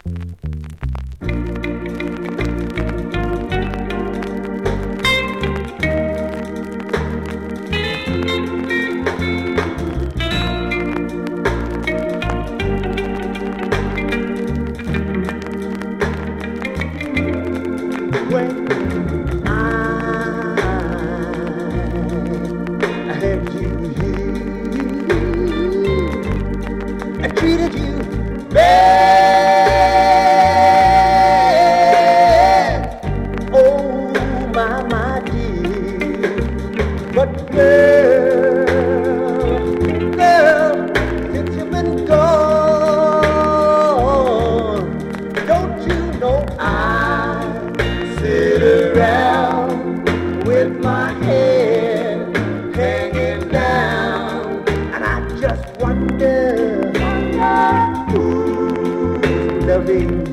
I treated you bad. Oh, my dear. But girl, since you've been gone, don't you know I sit around with my head hanging down, and I just wonder who's loving